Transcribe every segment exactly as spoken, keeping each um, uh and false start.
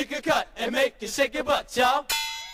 We can cut and make you shake your butt, y'all.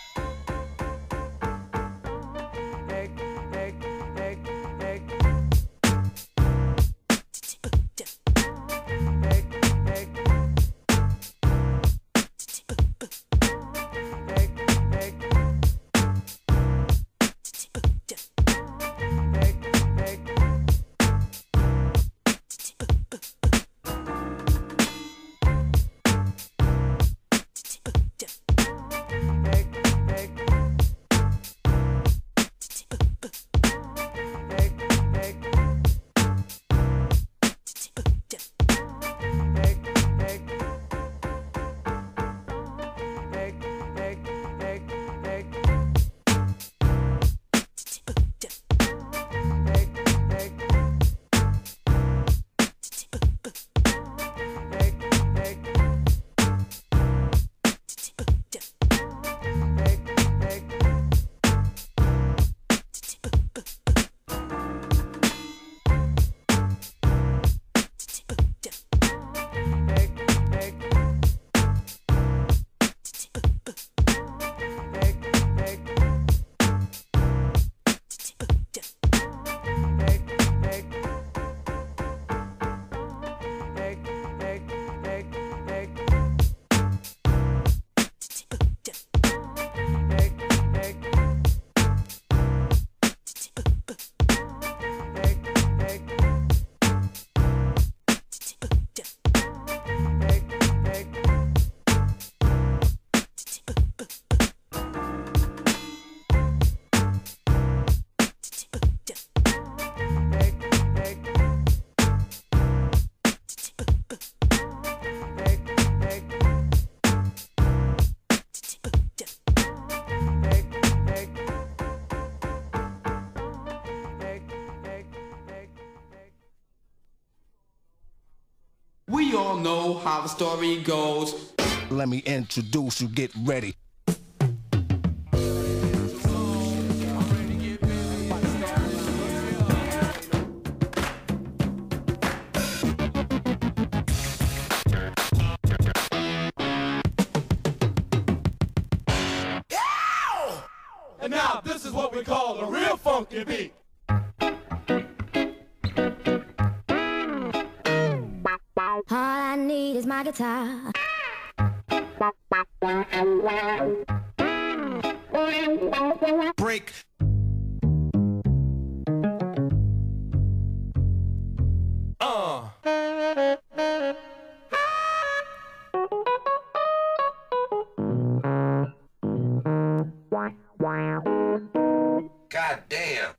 We all know how the story goes. Let me introduce you, get ready. And now this is what we call a real funky beat. All I need is my guitar. Break. Uh. God damn.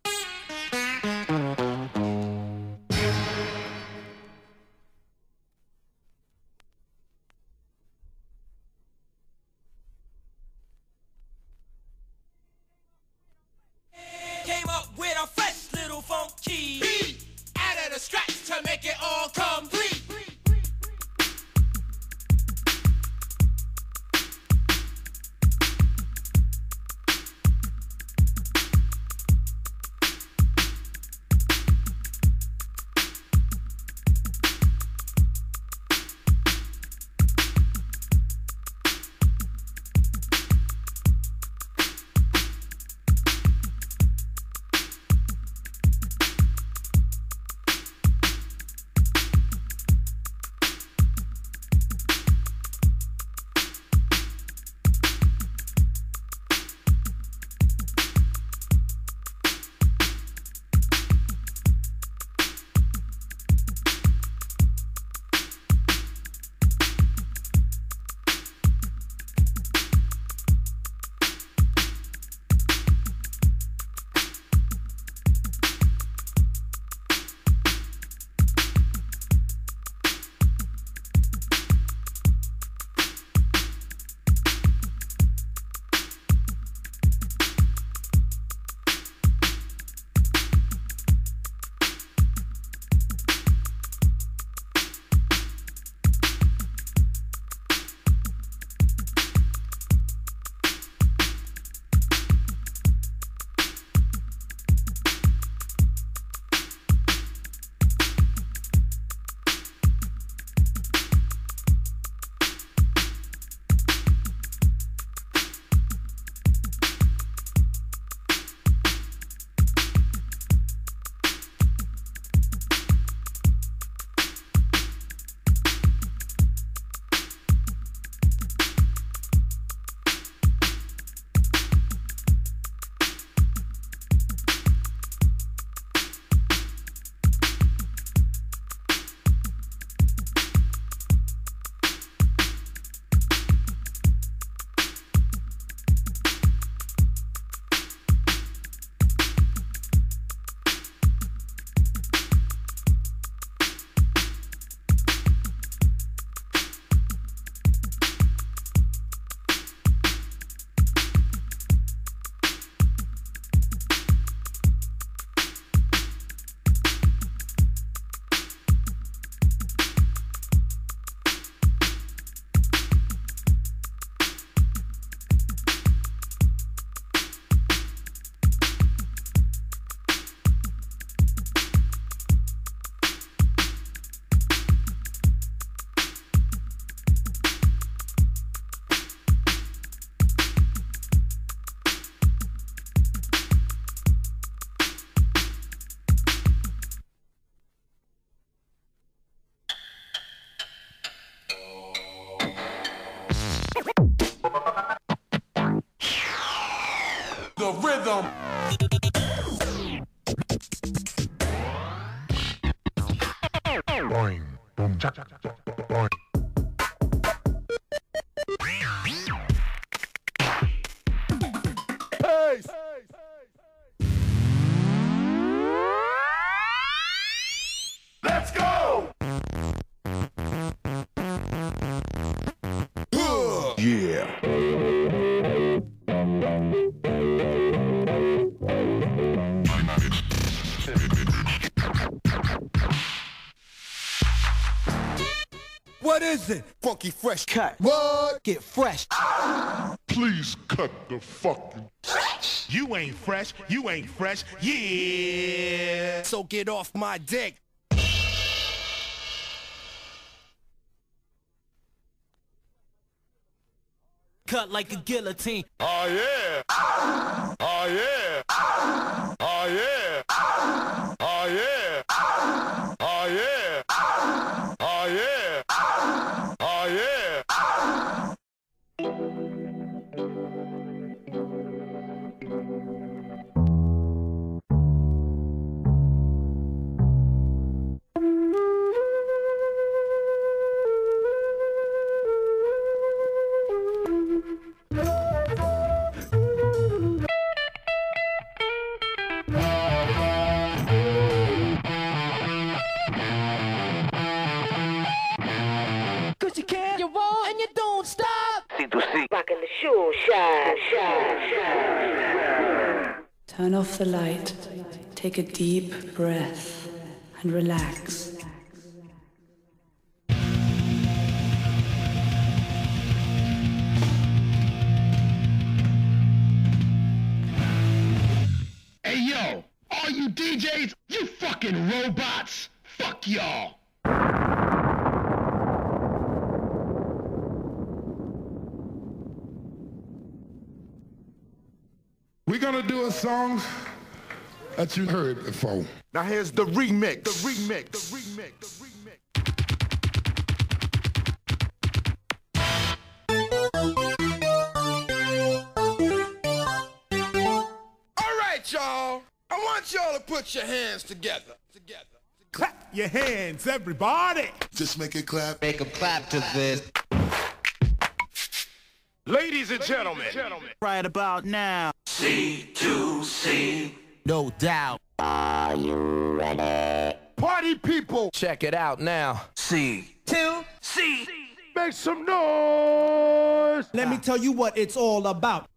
rhythm. Boing, boom, cha, cha, cha, boing. Peace. Let's go. Yeah. What is it? Funky fresh Cut. What? Get fresh. Please cut the fucking. You ain't fresh, you ain't fresh, yeah. So get off my dick. Cut like a guillotine. Oh yeah. Oh yeah. Oh yeah. Oh yeah. Oh yeah. Oh yeah. Oh yeah. Cause you can, you won't, and you don't stop. Rockin' the shoe shine, shine, shine. Turn off the light, take a deep breath, and relax. Hey yo, all you D Js, you fucking robots. Fuck y'all. We're gonna do a song that you heard before. Now here's the remix. The remix. The remix. The remix. All right, y'all. I want y'all to put your hands together. Together. Clap your hands, everybody. Just make it clap. Make a clap to this. Ladies and gentlemen. Right about now. C to C. No doubt. Party people. Check it out now. C to C. Make some noise. Let me tell you what it's all about.